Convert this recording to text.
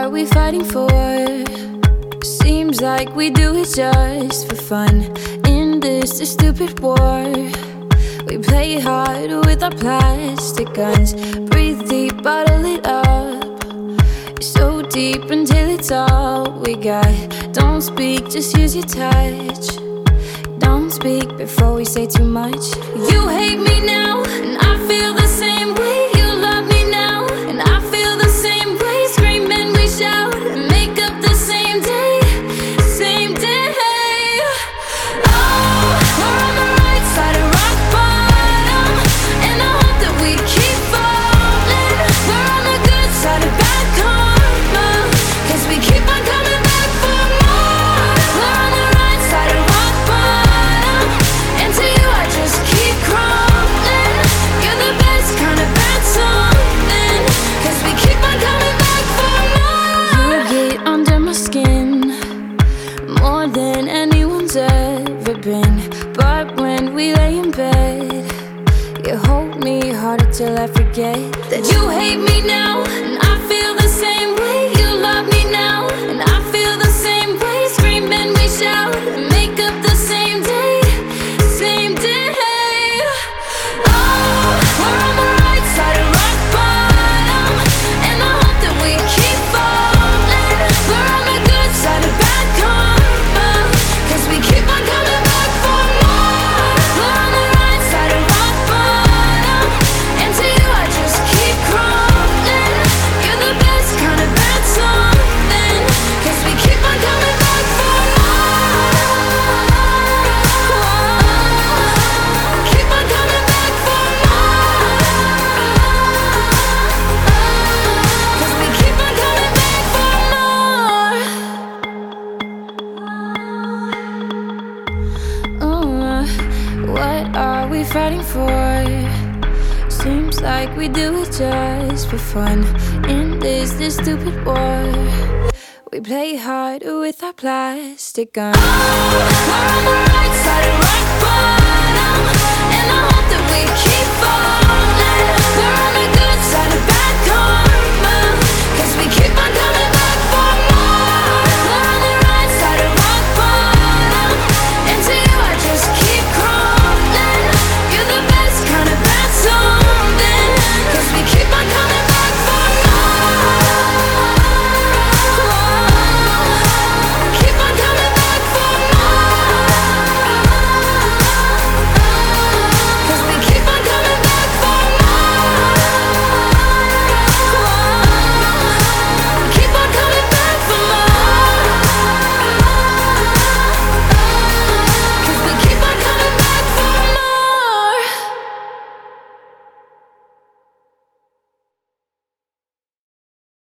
we fighting for? Seems like we do it just for fun. In this stupid war, we play hard with our plastic guns. Breathe deep, bottle it up, so deep until it's all we got. Don't speak, just use your touch. Don't speak before we say too much. You hate me now, and I feel the same way. You love me now, and I feel the same way. Scream and we shout and make up the same day. Same day. Oh, we're on the right side of rock bottom, and I hope that we keep falling. We're on the good side of bad karma, 'cause we keep on coming back for more. We're on the right side of rock bottom, and to you I just keep crawling. You're the best kind of bad something, 'cause we keep on coming back for more. You get under my skin more than anyone's ever been. But when we lay in bed, you hold me harder till I forget that you hate me now, and I feel the same way. You love me now, and I feel the same way. Scream and we shout and make up the same day. Same day. Oh, we're on the right side of rock bottom, and I hope that we keep falling. We're on the good side of bad karma, 'cause we keep on coming back for more. We're on the right side of rock bottom, and to you I just keep crawling. You're the best kind of bad something, 'cause we keep on coming back for more. Keep on coming back for more, 'cause we keep on coming back for more. What are we fighting for? Seems like we do it just for fun. In this stupid war, we play hard with our plastic guns. Oh, we're on the right side of